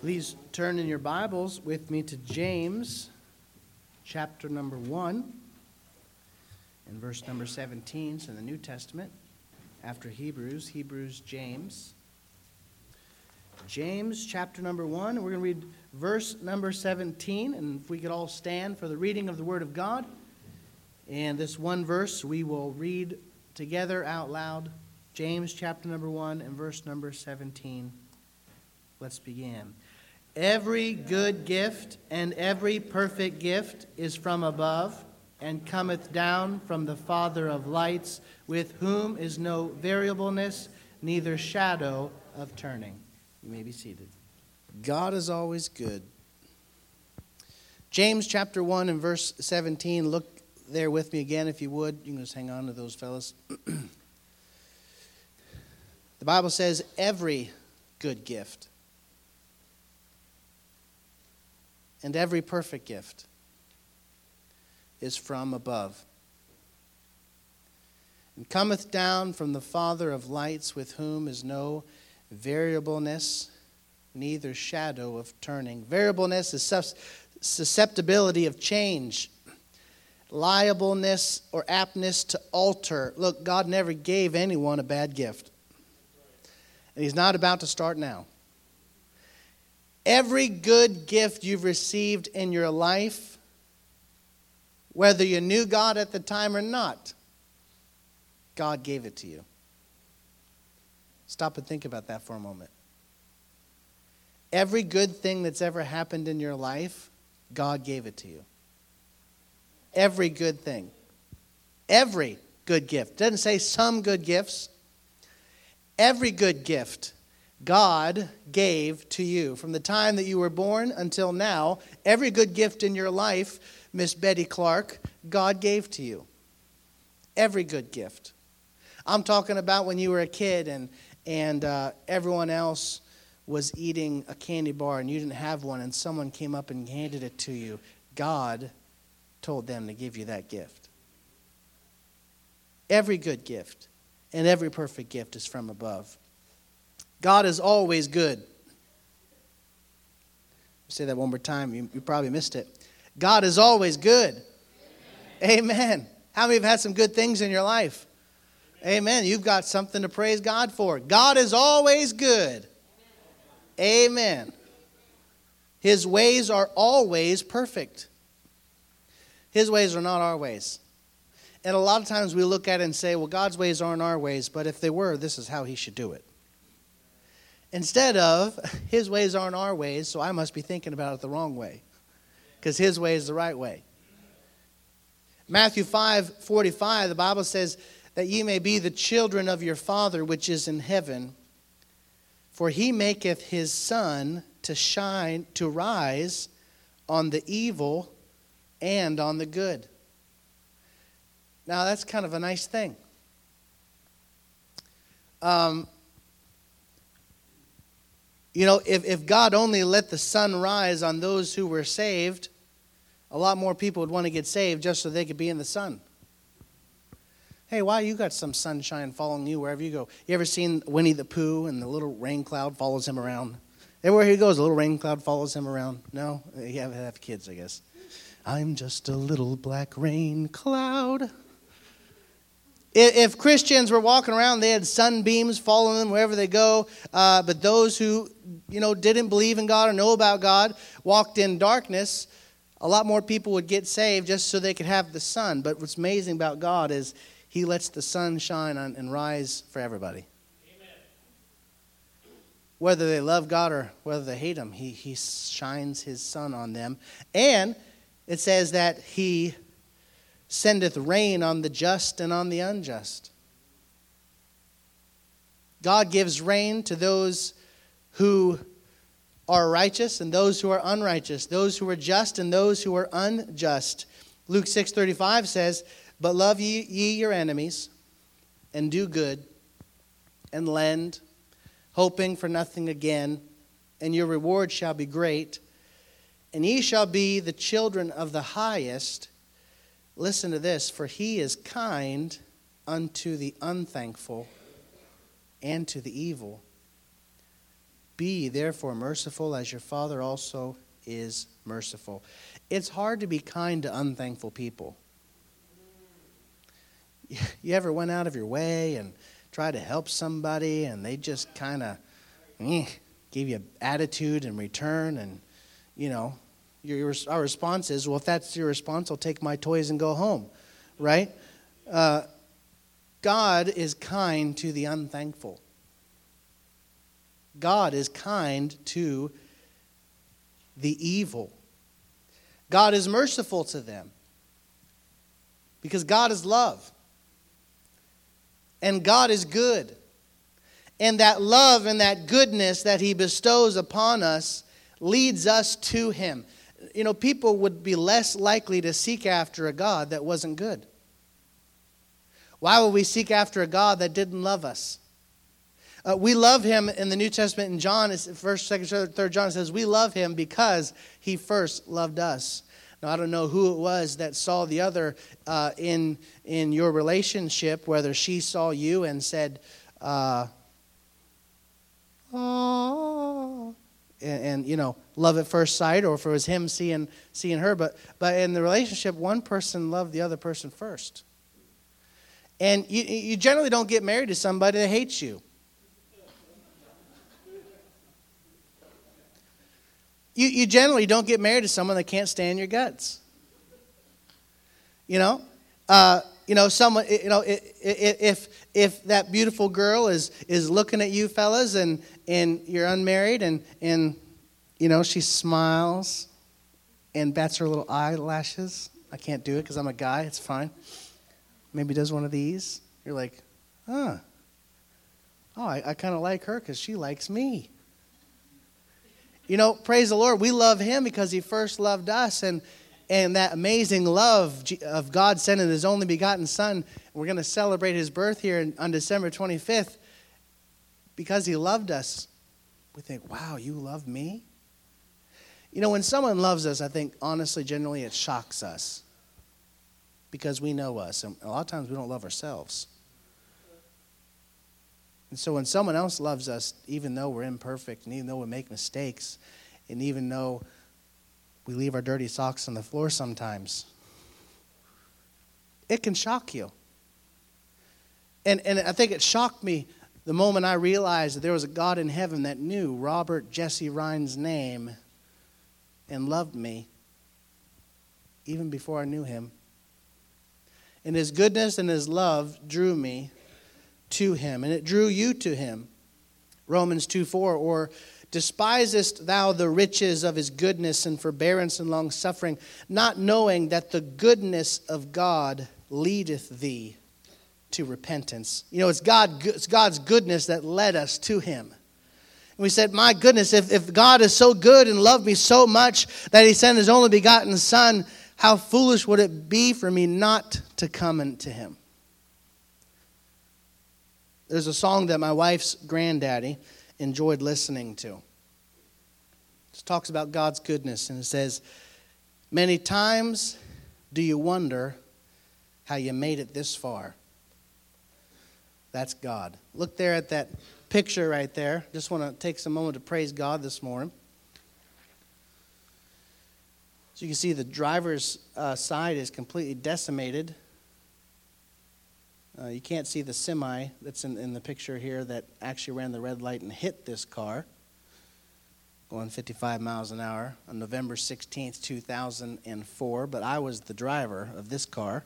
Please turn in your Bibles with me to James, chapter number 1, and verse number 17. It's in the New Testament. After Hebrews, James. James, chapter number 1, and we're going to read verse number 17. And if we could all stand for the reading of the Word of God. And this one verse we will read together out loud. James, chapter number 1, and verse number 17. Let's begin. Every good gift and every perfect gift is from above, and cometh down from the Father of lights, with whom is no variableness, neither shadow of turning. You may be seated. God is always good. James chapter 1 and verse 17. Look there with me again if you would. You can just hang on to those fellas. The Bible says every good gift and every perfect gift is from above, and cometh down from the Father of lights, with whom is no variableness, neither shadow of turning. Variableness is susceptibility of change, liableness or aptness to alter. Look, God never gave anyone a bad gift, and He's not about to start now. Every good gift you've received in your life, whether you knew God at the time or not, God gave it to you. Stop and think about that for a moment. Every good thing that's ever happened in your life, God gave it to you. Every good thing. Every good gift. It doesn't say some good gifts. Every good gift God gave to you. From the time that you were born until now, every good gift in your life, Miss Betty Clark, God gave to you. Every good gift. I'm talking about when you were a kid and everyone else was eating a candy bar and you didn't have one, and someone came up and handed it to you. God told them to give you that gift. Every good gift and every perfect gift is from above. God is always good. I'll say that one more time. You probably missed it. God is always good. Amen. How many have had some good things in your life? Amen. You've got something to praise God for. God is always good. Amen. His ways are always perfect. His ways are not our ways. And a lot of times we look at it and say, well, God's ways aren't our ways, but if they were, this is how He should do it. Instead of, His ways aren't our ways, so I must be thinking about it the wrong way. Because His way is the right way. Matthew 5:45, the Bible says that ye may be the children of your Father which is in heaven. For He maketh His sun to shine, to rise on the evil and on the good. Now that's kind of a nice thing. If God only let the sun rise on those who were saved, a lot more people would want to get saved just so they could be in the sun. Hey, why you got some sunshine following you wherever you go? You ever seen Winnie the Pooh and the little rain cloud follows him around? Everywhere he goes, a little rain cloud follows him around. No? You have kids, I guess. I'm just a little black rain cloud. If Christians were walking around, they had sunbeams following them wherever they go. But those who, didn't believe in God or know about God, walked in darkness, a lot more people would get saved just so they could have the sun. But what's amazing about God is He lets the sun shine on and rise for everybody. Amen. Whether they love God or whether they hate Him, He shines His sun on them. And it says that He sendeth rain on the just and on the unjust. God gives rain to those who are righteous and those who are unrighteous, those who are just and those who are unjust. Luke 6:35 says, but love ye your enemies, and do good, and lend, hoping for nothing again, and your reward shall be great, and ye shall be the children of the highest. Listen to this, for He is kind unto the unthankful and to the evil. Be therefore merciful as your Father also is merciful. It's hard to be kind to unthankful people. You ever went out of your way and tried to help somebody and they just kind of gave you attitude in return, and our response is, well, if that's your response, I'll take my toys and go home, right? God is kind to the unthankful. God is kind to the evil. God is merciful to them because God is love. And God is good. And that love and that goodness that He bestows upon us leads us to Him. People would be less likely to seek after a God that wasn't good. Why would we seek after a God that didn't love us? We love Him in the New Testament. In John, 1st, 2nd, 3rd John says, we love Him because He first loved us. Now, I don't know who it was that saw the other in your relationship, whether she saw you and said, oh, and love at first sight, or if it was him seeing her. But in the relationship, one person loved the other person first. And you generally don't get married to somebody that hates you. You generally don't get married to someone that can't stand your guts. Someone. If that beautiful girl is looking at you, fellas, and you're unmarried, and she smiles and bats her little eyelashes. I can't do it because I'm a guy. It's fine. Maybe does one of these. You're like, I kind of like her because she likes me. Praise the Lord. We love Him because He first loved us, and that amazing love of God sending His only begotten Son. We're going to celebrate His birth here on December 25th because He loved us. We think, wow, you love me? When someone loves us, I think, honestly, generally, it shocks us because we know us, and a lot of times we don't love ourselves. And so when someone else loves us, even though we're imperfect, and even though we make mistakes, and even though we leave our dirty socks on the floor sometimes, it can shock you. And I think it shocked me the moment I realized that there was a God in heaven that knew Robert Jesse Ryan's name and loved me even before I knew Him. And His goodness and His love drew me to Him, and it drew you to Him. Romans 2:4, or despisest thou the riches of His goodness and forbearance and long suffering, not knowing that the goodness of God leadeth thee to repentance. It's God's goodness that led us to Him. And we said, my goodness, if God is so good and loved me so much that He sent His only begotten Son, how foolish would it be for me not to come unto Him? There's a song that my wife's granddaddy enjoyed listening to. It talks about God's goodness, and it says, many times do you wonder how you made it this far. That's God. Look there at that picture right there. Just want to take some moment to praise God this morning. So you can see the driver's side is completely decimated. You can't see the semi that's in the picture here that actually ran the red light and hit this car, going 55 miles an hour on November 16th, 2004. But I was the driver of this car.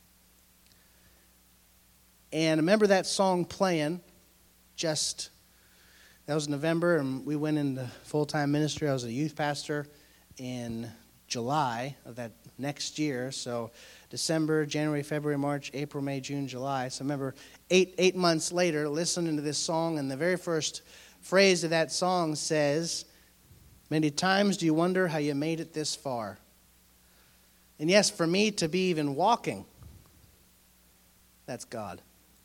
And I remember that song playing that was November, and we went into full-time ministry. I was a youth pastor in July of that next year. So December, January, February, March, April, May, June, July. So I remember eight months later listening to this song, and the very first phrase of that song says, many times do you wonder how you made it this far? And yes, for me to be even walking, that's God.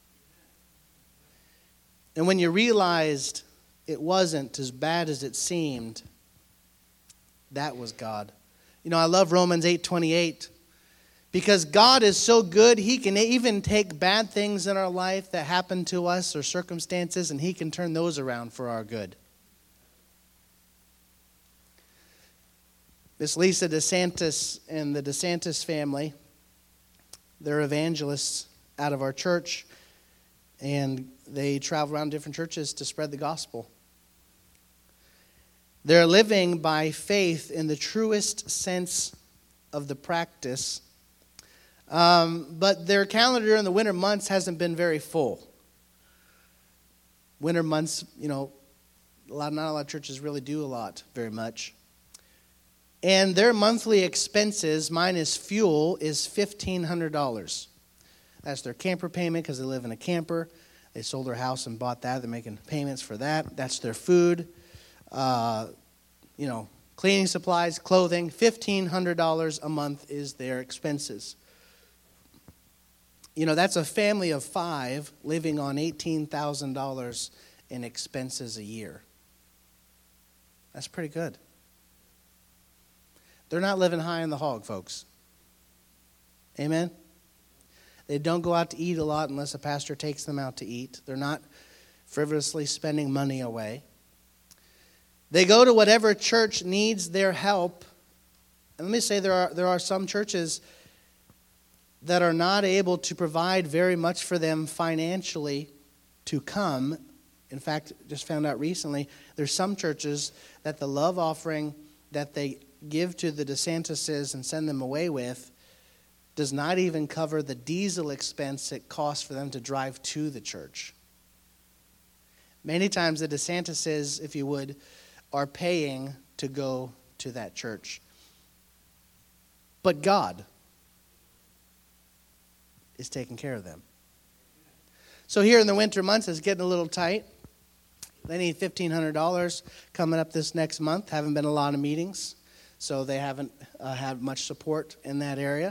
And when you realized it wasn't as bad as it seemed, that was God. I love Romans 8:28. Because God is so good, He can even take bad things in our life that happen to us or circumstances, and He can turn those around for our good. Miss Lisa DeSantis and the DeSantis family, they're evangelists out of our church, and they travel around different churches to spread the gospel. They're living by faith in the truest sense of the practice. But their calendar during the winter months hasn't been very full. Winter months, not a lot of churches really do a lot, very much. And their monthly expenses, minus fuel, is $1,500. That's their camper payment because they live in a camper. They sold their house and bought that. They're making payments for that. That's their food, cleaning supplies, clothing. $1,500 a month is their expenses. That's a family of 5 living on $18,000 in expenses a year. That's pretty good. They're not living high on the hog, folks. Amen? They don't go out to eat a lot unless a pastor takes them out to eat. They're not frivolously spending money away. They go to whatever church needs their help. And let me say there are some churches that are not able to provide very much for them financially to come. In fact, just found out recently, there's some churches that the love offering that they give to the DeSantises and send them away with does not even cover the diesel expense it costs for them to drive to the church. Many times the DeSantises, if you would, are paying to go to that church. But God is taking care of them. So here in the winter months, it's getting a little tight. They need $1,500 coming up this next month. Haven't been a lot of meetings, so they haven't had much support in that area.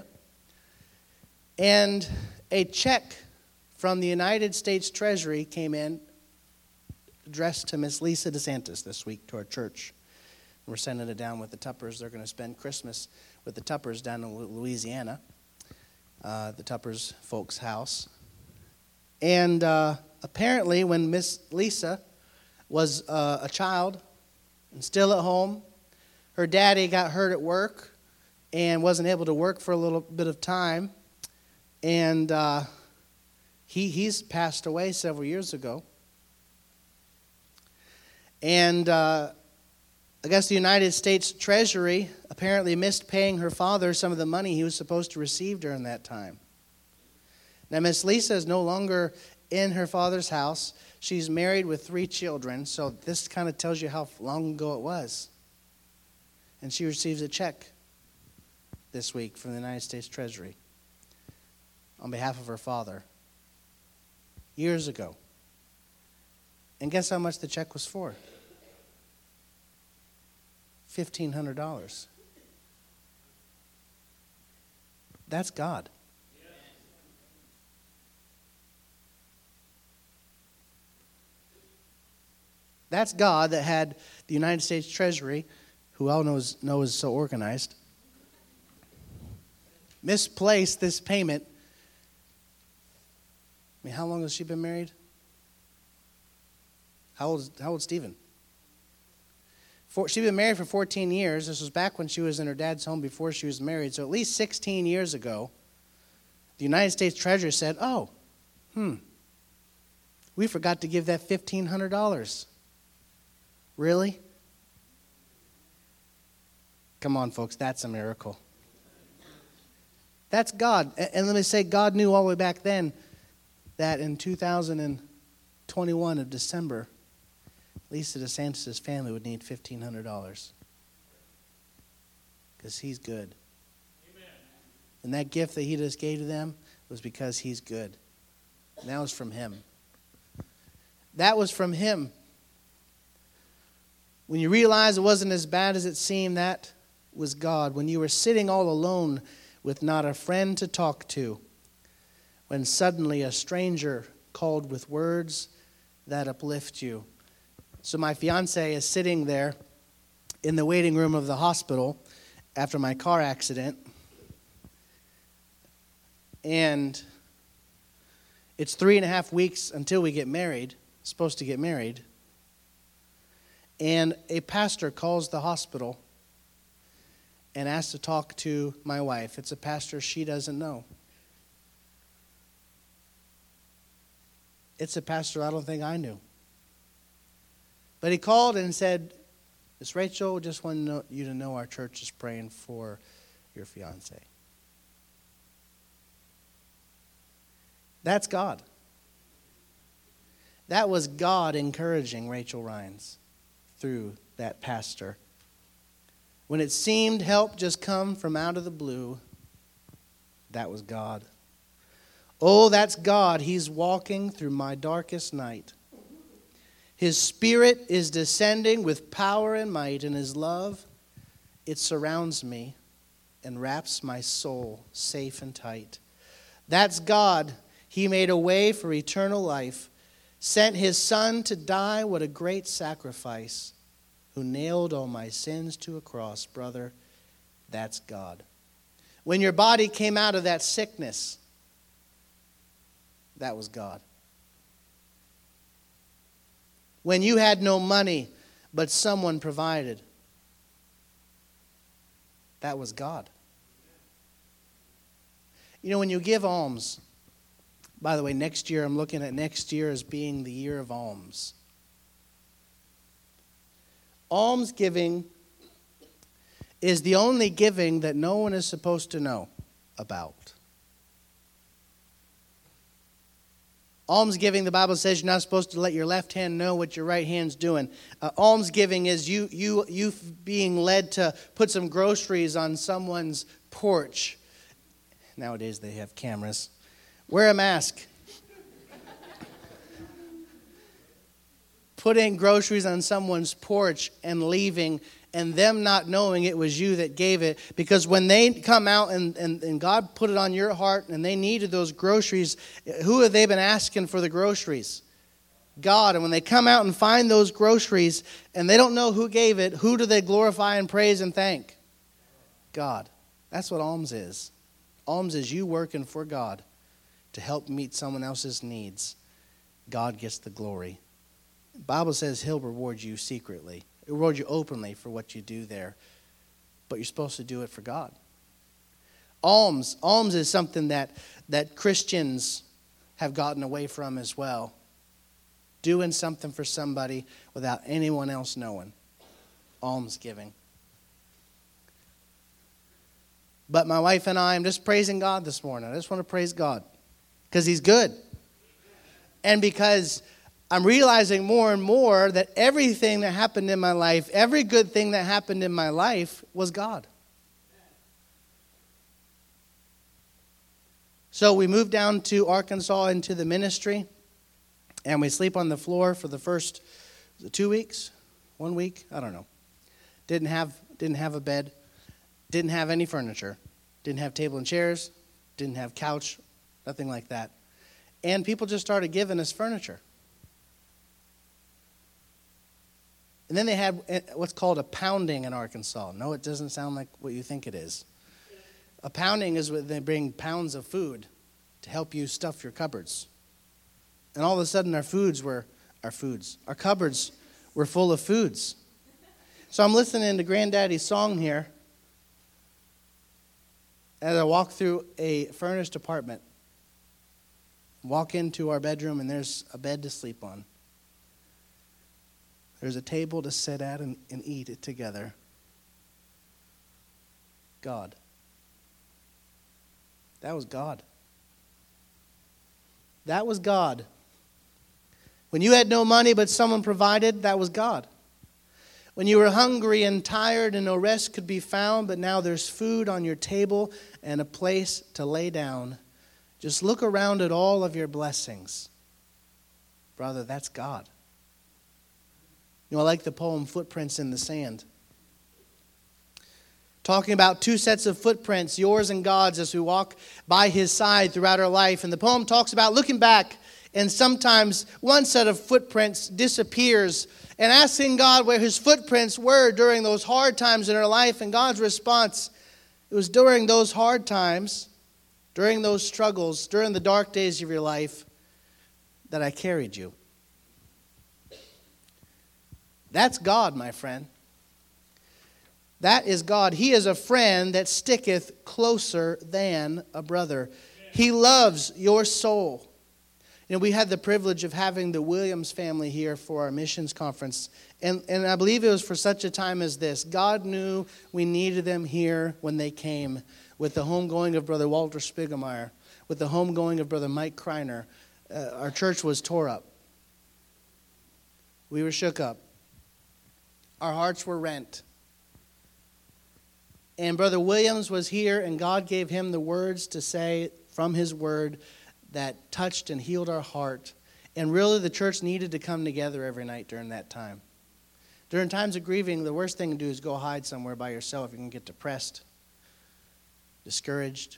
And a check from the United States Treasury came in addressed to Miss Lisa DeSantis this week to our church. We're sending it down with the Tuppers. They're going to spend Christmas with the Tuppers down in Louisiana, the Tuppers folks' house. And apparently when Miss Lisa was a child and still at home, her daddy got hurt at work and wasn't able to work for a little bit of time. And he's passed away several years ago. And I guess the United States Treasury apparently missed paying her father some of the money he was supposed to receive during that time. Now, Miss Lisa is no longer in her father's house. She's married with 3 children, so this kind of tells you how long ago it was. And she receives a check this week from the United States Treasury on behalf of her father years ago. And guess how much the check was for? $1,500. That's God. That's God that had the United States Treasury, who all knows is so organized, misplaced this payment. I mean, how long has she been married? How old Stephen? She'd been married for 14 years. This was back when she was in her dad's home before she was married. So at least 16 years ago, the United States Treasury said, we forgot to give that $1,500. Really? Come on, folks, that's a miracle. That's God. And let me say, God knew all the way back then that in 2021 of December, Lisa DeSantis' family would need $1,500. Because he's good. Amen. And that gift that he just gave to them was because he's good. And that was from him. That was from him. When you realize it wasn't as bad as it seemed, that was God. When you were sitting all alone with not a friend to talk to, when suddenly a stranger called with words that uplift you. So my fiance is sitting there in the waiting room of the hospital after my car accident. And it's 3.5 weeks until we get married, supposed to get married. And a pastor calls the hospital and asked to talk to my wife. It's a pastor she doesn't know. It's a pastor I don't think I knew. But he called and said, Miss Rachel, just want you to know our church is praying for your fiance. That's God. That was God encouraging Rachel Rhines through that pastor. When it seemed help just come from out of the blue, that was God. Oh, that's God. He's walking through my darkest night. His Spirit is descending with power and might, and His love, it surrounds me and wraps my soul safe and tight. That's God. He made a way for eternal life, sent His Son to die. What a great sacrifice, who nailed all my sins to a cross. Brother, that's God. When your body came out of that sickness, that was God. When you had no money, but someone provided, that was God. You know, when you give alms, by the way, next year, I'm looking at next year as being the year of alms. Alms giving is the only giving that no one is supposed to know about. Almsgiving, the Bible says you're not supposed to let your left hand know what your right hand's doing. Almsgiving is you being led to put some groceries on someone's porch. Nowadays they have cameras. Wear a mask. Putting groceries on someone's porch and leaving, and them not knowing it was you that gave it. Because when they come out and God put it on your heart and they needed those groceries, who have they been asking for the groceries? God. And when they come out and find those groceries and they don't know who gave it, who do they glorify and praise and thank? God. That's what alms is. Alms is you working for God to help meet someone else's needs. God gets the glory. The Bible says He'll reward you secretly. He'll reward you openly for what you do there. But you're supposed to do it for God. Alms is something that Christians have gotten away from as well. Doing something for somebody without anyone else knowing. Almsgiving. But my wife and I, I'm just praising God this morning. I just want to praise God. Because He's good. And because I'm realizing more and more that everything that happened in my life, every good thing that happened in my life was God. So we moved down to Arkansas into the ministry, and we sleep on the floor for the first 2 weeks, 1 week, I don't know. Didn't have a bed, didn't have any furniture, didn't have table and chairs, didn't have couch, nothing like that. And people just started giving us furniture. And then they had what's called a pounding in Arkansas. No, it doesn't sound like what you think it is. A pounding is when they bring pounds of food to help you stuff your cupboards. And all of a sudden our cupboards were full of foods. So I'm listening to Granddaddy's song here as I walk through a furnished apartment. Walk into our bedroom and there's a bed to sleep on. There's a table to sit at and eat it together. God. That was God. That was God. When you had no money but someone provided, that was God. When you were hungry and tired and no rest could be found, but now there's food on your table and a place to lay down. Just look around at all of your blessings. Brother, that's God. You know, I like the poem Footprints in the Sand. Talking about two sets of footprints, yours and God's, as we walk by His side throughout our life. And the poem talks about looking back, and sometimes one set of footprints disappears, and asking God where His footprints were during those hard times in our life. And God's response, it was during those hard times, during those struggles, during the dark days of your life, that I carried you. That's God, my friend. That is God. He is a friend that sticketh closer than a brother. He loves your soul. You know, we had the privilege of having the Williams family here for our missions conference. And I believe it was for such a time as this. God knew we needed them here when they came, with the homegoing of Brother Walter Spigemeyer, with the homegoing of Brother Mike Kreiner. Our church was tore up. We were shook up. Our hearts were rent. And Brother Williams was here, and God gave him the words to say from his word that touched and healed our heart. And really, the church needed to come together every night during that time. During times of grieving, the worst thing to do is go hide somewhere by yourself. You can get depressed, discouraged.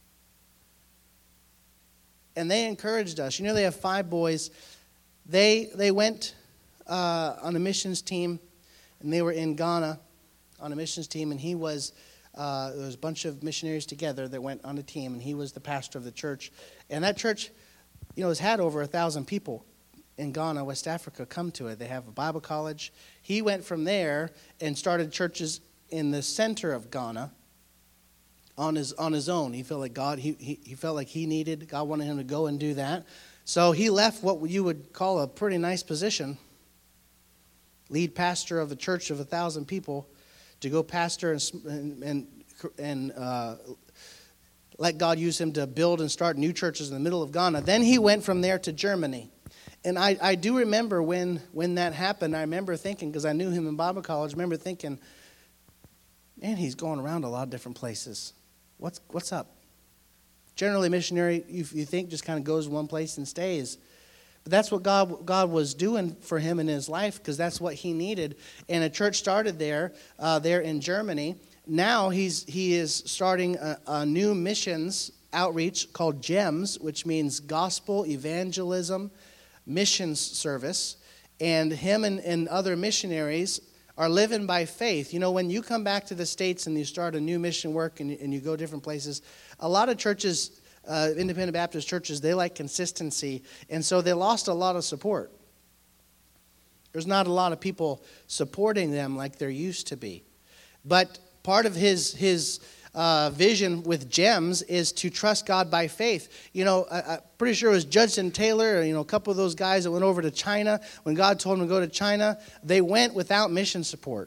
And they encouraged us. You know, they have 5 boys. They went on a missions team, and they were in Ghana on a missions team, and he was... there was a bunch of missionaries together that went on a team, and he was the pastor of the church. And that church, you know, has had over 1,000 people in Ghana, West Africa, come to it. They have a Bible college. He went from there and started churches in the center of Ghana on his own. He felt like he felt like God wanted him to go and do that. So he left what you would call a pretty nice position, lead pastor of a church of 1,000 people, to go pastor and let God use him to build and start new churches in the middle of Ghana. Then he went from there to Germany. And I do remember when that happened, I remember thinking, because I knew him in Bible college, I remember thinking, man, he's going around a lot of different places. What's up? Generally, missionary, you think, just kind of goes one place and stays. But that's what God was doing for him in his life, because that's what he needed. And a church started there in Germany. Now he is starting a new missions outreach called GEMS, which means Gospel Evangelism Missions Service. And him and other missionaries are living by faith. You know, when you come back to the States and you start a new mission work and you go different places, a lot of churches... Independent Baptist churches, they like consistency, and so they lost a lot of support. There's not a lot of people supporting them like there used to be. But part of his vision with GEMS is to trust God by faith. You know, I'm pretty sure it was Judson Taylor, you know, a couple of those guys that went over to China. When God told them to go to China, they went without mission support.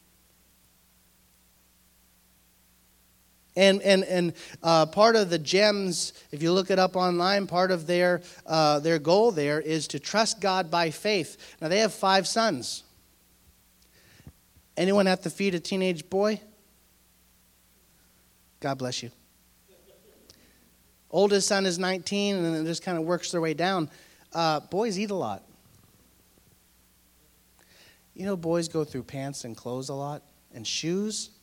And part of the GEMS, if you look it up online, part of their goal there is to trust God by faith. Now, they have 5 sons. Anyone have to feed a teenage boy? God bless you. Oldest son is 19, and then it just kind of works their way down. Boys eat a lot. You know, boys go through pants and clothes a lot, and shoes.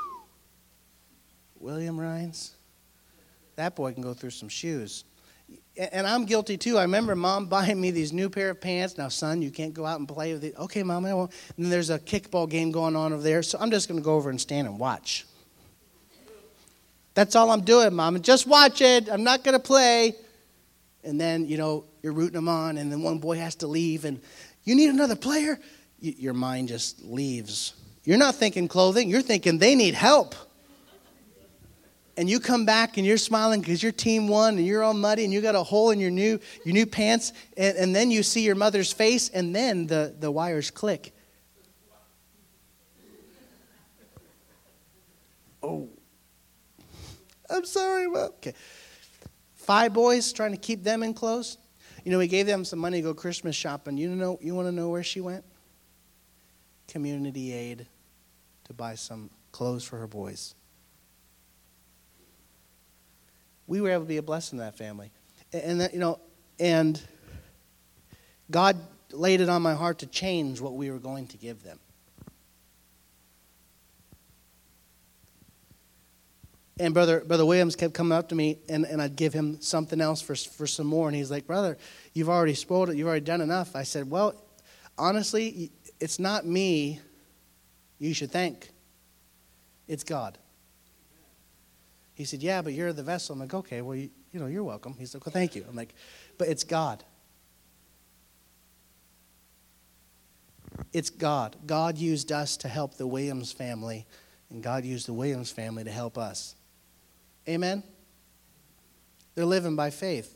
William Rhines, that boy can go through some shoes. And I'm guilty too. I remember Mom buying me these new pair of pants. Now, son, you can't go out and play with it. Okay, Mom, I won't. And then there's a kickball game going on over there, so I'm just going to go over and stand and watch. That's all I'm doing, Mom. Just watch it. I'm not going to play. And then, you know, you're rooting them on, and then one boy has to leave, and you need another player? Your mind just leaves. You're not thinking clothing. You're thinking they need help. And you come back and you're smiling because your team won and you're all muddy and you got a hole in your new pants. And then you see your mother's face and then the wires click. Oh, I'm sorry, Mom. Okay. 5 boys, trying to keep them in clothes. You know, we gave them some money to go Christmas shopping. You want to know where she went? Community aid to buy some clothes for her boys. We were able to be a blessing to that family. And that, you know, and God laid it on my heart to change what we were going to give them. And Brother Williams kept coming up to me, and I'd give him something else for some more. And he's like, brother, you've already spoiled it. You've already done enough. I said, well, honestly, it's not me you should thank. It's God. He said, yeah, but you're the vessel. I'm like, okay, well, you know, you're welcome. He's like, well, thank you. I'm like, but it's God. It's God. God used us to help the Williams family And God used the Williams family to help us. Amen? They're living by faith.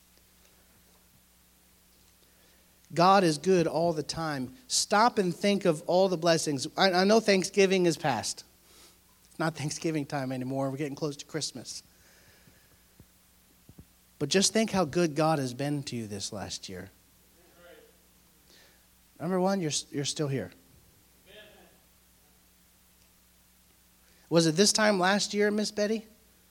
God is good all the time. Stop and think of all the blessings. I know Thanksgiving is past. It's not Thanksgiving time anymore. We're getting close to Christmas. But just think how good God has been to you this last year. Number one, you're still here. Was it this time last year, Miss Betty?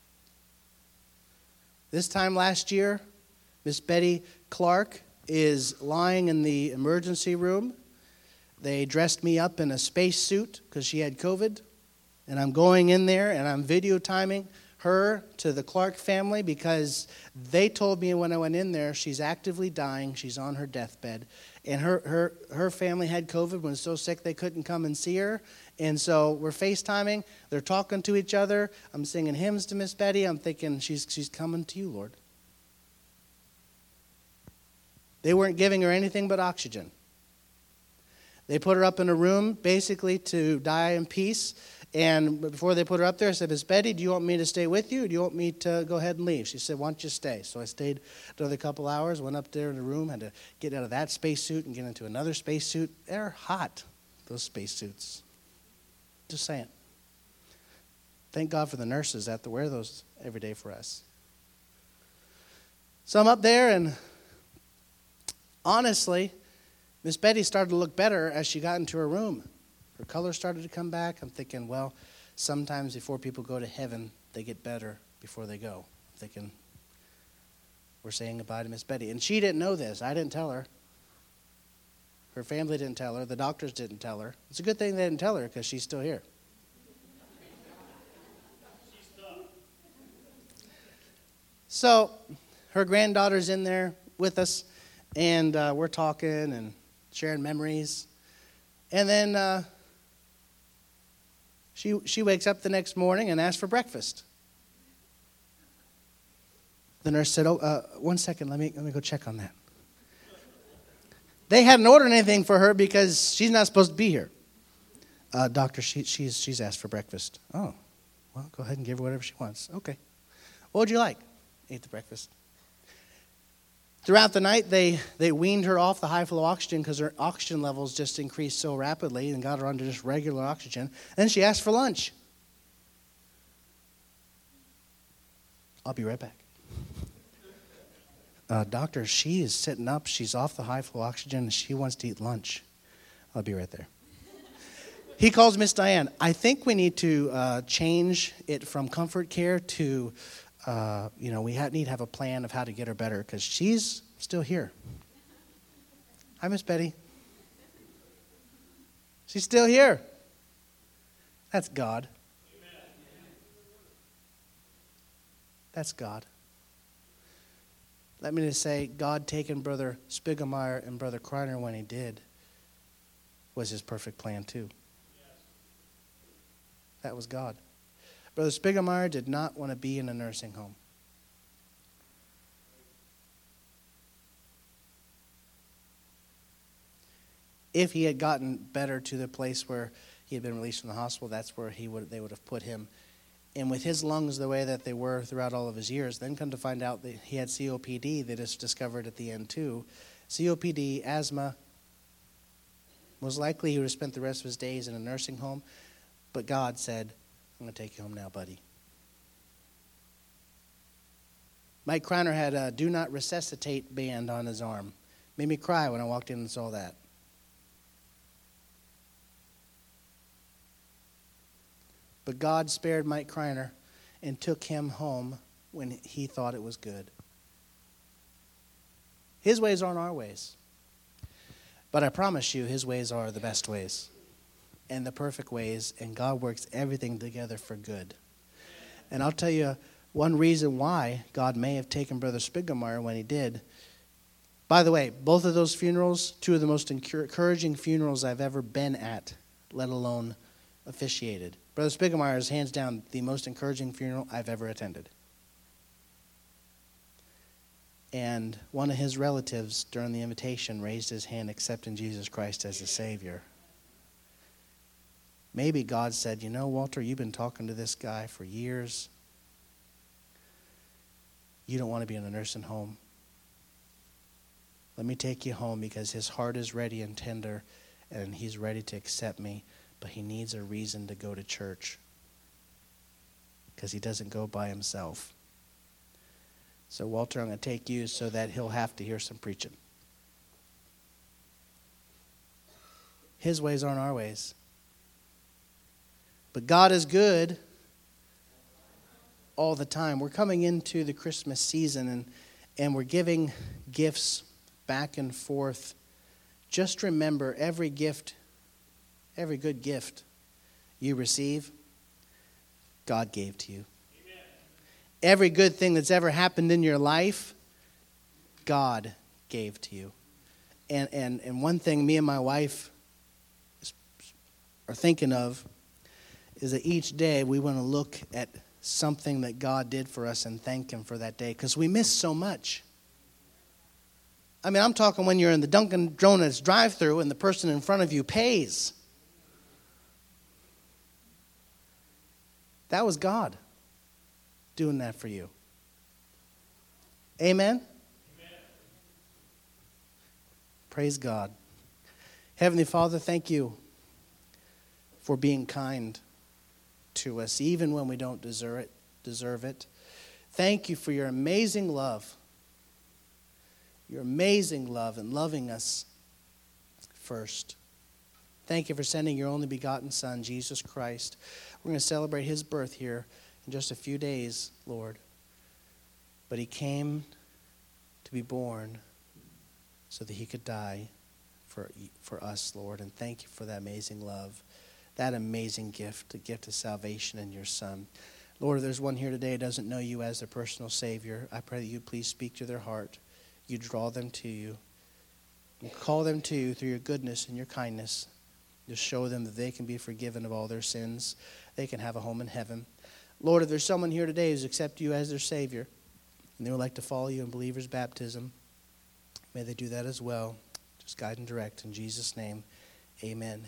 This time last year, Miss Betty Clark is lying in the emergency room. They dressed me up in a space suit because she had COVID. And I'm going in there and I'm video timing her to the Clark family because they told me when I went in there she's actively dying. She's on her deathbed. And her family had COVID, was so sick they couldn't come and see her. And so we're FaceTiming. They're talking to each other. I'm singing hymns to Miss Betty. I'm thinking, she's coming to you, Lord. They weren't giving her anything but oxygen. They put her up in a room basically to die in peace. And before they put her up there, I said, Miss Betty, do you want me to stay with you or do you want me to go ahead and leave? She said, why don't you stay? So I stayed another couple hours, went up there in the room, had to get out of that spacesuit and get into another spacesuit. They're hot, those spacesuits. Just saying. Thank God for the nurses that have to wear those every day for us. So I'm up there and honestly, Miss Betty started to look better as she got into her room. Her color started to come back. I'm thinking, well, sometimes before people go to heaven, they get better before they go. I'm thinking, we're saying goodbye to Miss Betty. And she didn't know this. I didn't tell her. Her family didn't tell her. The doctors didn't tell her. It's a good thing they didn't tell her because she's still here. So her granddaughter's in there with us, and we're talking and sharing memories. And then she wakes up the next morning and asks for breakfast. The nurse said, one second, let me go check on that. They hadn't ordered anything for her because she's not supposed to be here. Doctor, she's asked for breakfast. Oh, well, go ahead and give her whatever she wants. Okay. What would you like? Ate the breakfast. Throughout the night, they weaned her off the high flow oxygen because her oxygen levels just increased so rapidly and got her onto just regular oxygen. Then she asked for lunch. I'll be right back. Doctor, she is sitting up. She's off the high flow oxygen and she wants to eat lunch. I'll be right there. He calls Miss Diane. I think we need to change it from comfort care to... we need to have a plan of how to get her better because she's still here. Hi, Miss Betty. She's still here. That's God. Amen. That's God. Let me just say, God taking Brother Spiegelmeyer and Brother Kreiner when he did was his perfect plan too. Yes. That was God. Brother Spiegelmeyer did not want to be in a nursing home. If he had gotten better to the place where he had been released from the hospital, that's where they would have put him. And with his lungs the way that they were throughout all of his years, then come to find out that he had COPD. They just discovered at the end too. COPD, asthma. Most likely he would have spent the rest of his days in a nursing home. But God said, I'm going to take you home now, buddy. Mike Kreiner had a Do Not Resuscitate band on his arm. Made me cry when I walked in and saw that. But God spared Mike Kreiner and took him home when he thought it was good. His ways aren't our ways. But I promise you, his ways are the best ways and the perfect ways, and God works everything together for good. And I'll tell you one reason why God may have taken Brother Spiegelmeyer when he did. By the way, both of those funerals, two of the most encouraging funerals I've ever been at, let alone officiated. Brother Spiegelmeyer is hands down the most encouraging funeral I've ever attended. And one of his relatives during the invitation raised his hand accepting Jesus Christ as his Savior. Maybe God said, you know, Walter, you've been talking to this guy for years. You don't want to be in a nursing home. Let me take you home because his heart is ready and tender and he's ready to accept me, but he needs a reason to go to church because he doesn't go by himself. So, Walter, I'm going to take you so that he'll have to hear some preaching. His ways aren't our ways. But God is good all the time. We're coming into the Christmas season and we're giving gifts back and forth. Just remember, every gift, every good gift you receive, God gave to you. Amen. Every good thing that's ever happened in your life, God gave to you. And one thing me and my wife are thinking of is that each day we want to look at something that God did for us and thank him for that day because we miss so much. I mean, I'm talking when you're in the Dunkin' Donuts drive-thru and the person in front of you pays. That was God doing that for you. Amen? Amen. Praise God. Heavenly Father, thank you for being kind to us, even when we don't deserve it. Thank you for your amazing love. Your amazing love and loving us first. Thank you for sending your only begotten Son, Jesus Christ. We're going to celebrate his birth here in just a few days, Lord. But he came to be born so that he could die for us, Lord. And thank you for that amazing love, that amazing gift, the gift of salvation in your Son. Lord, if there's one here today who doesn't know you as their personal Savior, I pray that you please speak to their heart. You draw them to you. You call them to you through your goodness and your kindness. You show them that they can be forgiven of all their sins. They can have a home in heaven. Lord, if there's someone here today who's accepted you as their Savior, and they would like to follow you in believer's baptism, may they do that as well. Just guide and direct in Jesus' name. Amen.